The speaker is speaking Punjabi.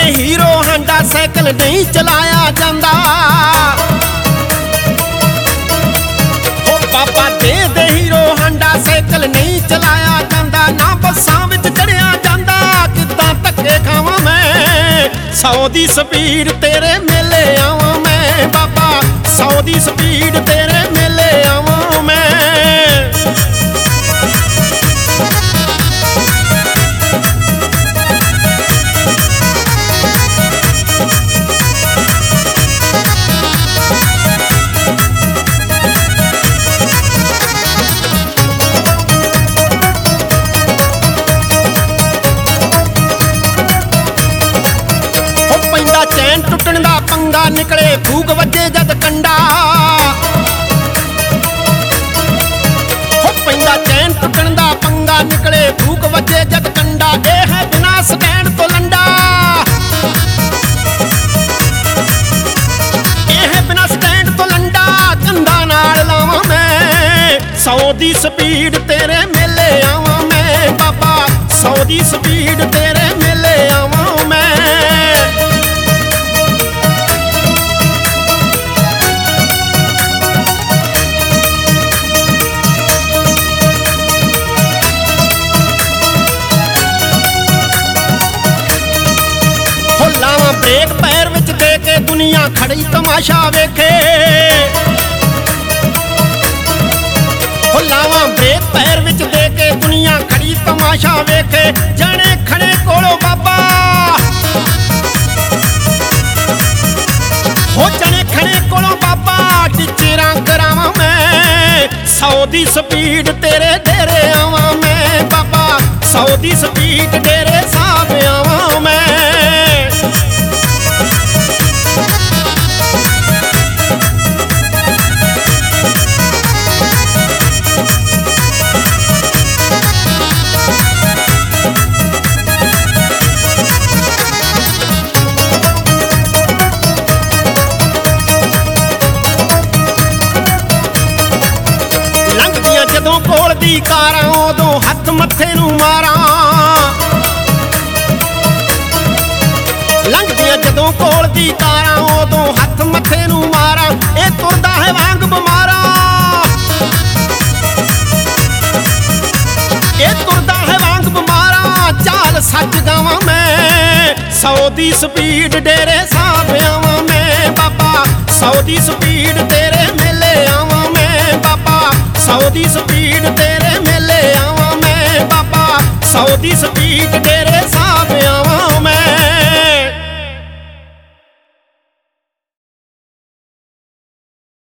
ਹੀਰੋ ਹਾਂਡਾ ਸਾਈਕਲ ਨਹੀਂ ਚਲਾਇਆ ਜਾਂਦਾ। ਓ ਬਾਬਾ ਦੇ ਹੀਰੋ ਹਾਂਡਾ ਸਾਈਕਲ ਨਹੀਂ ਚਲਾਇਆ ਜਾਂਦਾ। ਨਾ ਬੱਸਾਂ ਵਿੱਚ ਚੜਿਆ ਜਾਂਦਾ, ਕਿੱਦਾਂ ਧੱਕੇ ਖਾਵਾਂ ਮੈਂ। 100 ਦੀ ਸਪੀਡ ਤੇਰੇ ਮੇਲੇ ਆਵਾਂ ਮੈਂ ਬਾਬਾ, 100 ਦੀ ਸਪੀਡ ਤੇਰੇ ਮੇਲੇ ਆਵਾਂ ਮੈਂ। ਚੈਨ ਟੁੱਟਣ ਦਾ ਪੰਗਾ, ਨਿਕਲੇ ਫੂਕ ਵੱਜੇ ਜਦ ਕੰਡਾ। ਹੋ ਪੈਂਦਾ ਚੈਨ ਟੁੱਟਣ ਦਾ ਪੰਗਾ, ਨਿਕਲੇ ਫੂਕ ਵੱਜੇ ਜਦ ਕੰਡਾ। ਇਹ ਹੈ ਬਿਨਾਂ ਸਟੈਂਡ ਤੋਂ ਲੰਡਾ, ਇਹ ਹੈ ਬਿਨਾਂ ਸਟੈਂਡ ਤੋਂ ਲੰਡਾ। ਕੰਧਾਂ ਨਾਲ ਲਾਵਾਂ ਮੈਂ 100 ਦੀ ਸਪੀਡ ਤੇਰੇ ਮੇਲੇ ਆਵਾਂ ਮੈਂ ਬਾਬਾ, 100 ਦੀ ਸਪੀਡ ਤੇਰੇ ਮੇਲੇ ਆਵਾਂ ਮੈਂ। ਲਾਵਾਂ ਬ੍ਰੇਕ ਪੈਰ ਵਿੱਚ ਦੇ ਕੇ ਦੁਨੀਆ ਖੜੀ ਤਮਾਸ਼ਾ ਵੇਖੇ। ਹੋ ਲਾਵਾਂ ਬ੍ਰੇਕ ਪੈਰ ਵਿੱਚ ਦੇ ਕੇ ਦੁਨੀਆ ਖੜੀ ਤਮਾਸ਼ਾ ਵੇਖੇ। ਜਾਣੇ ਖਣੇ ਕੋਲੋਂ ਬਾਬਾ, ਹੋ ਜਾਣੇ ਖਣੇ ਕੋਲੋਂ ਬਾਬਾ, ਟੀਚਰਾਂ ਕਰਾਵਾਂ ਮੈਂ 100 ਦੀ ਸਪੀਡ ਤੇਰੇ ਡੇਰੇ ਆਵਾਂ ਮੈਂ ਬਾਬਾ, 100 ਦੀ ਸਪੀਡ ਡੇਰੇ ਸਾਹਿਬ ਆਵਾਂ ਮੈਂ। ਜਦੋਂ ਕੋਲ ਦੀ ਕਾਰਾਂ ਉਦੋਂ ਹੱਥ ਮੱਥੇ ਨੂੰ ਮਾਰਾਂ, ਲੰਘਦੀਆਂ ਜਦੋਂ ਕੋਲ ਦੀ ਕਾਰਾਂ ਉਦੋਂ ਹੱਥ ਮੱਥੇ ਨੂੰ ਮਾਰਾਂ। ਇਹ ਤੁਰਦਾ ਹੈ ਵਾਂਗ ਬਿਮਾਰਾ, ਇਹ ਤੁਰਦਾ ਹੈ ਵਾਂਗ ਬਿਮਾਰਾ। ਚਾਲ ਸੱਚ ਗਾਵਾਂ ਮੈਂ 100 ਦੀ ਸਪੀਡ ਡੇਰੇ ਸਾਹਿਬ ਆਵਾਂ ਮੈਂ ਬਾਬਾ, 100 ਦੀ ਸਪੀਡ ਤੇਰੇ ਮੇਲੇ ਆਵਾਂ ਮੈਂ ਬਾਬਾ, 100 ਦੀ ਸਪੀਡ ਤੇਰੇ ਮੇਲੇ ਆਵਾਂ ਮੈਂ ਬਾਬਾ, 100 ਦੀ ਸਪੀਡ ਡੇਰੇ ਸਾਹਿਬ ਆਵਾਂ।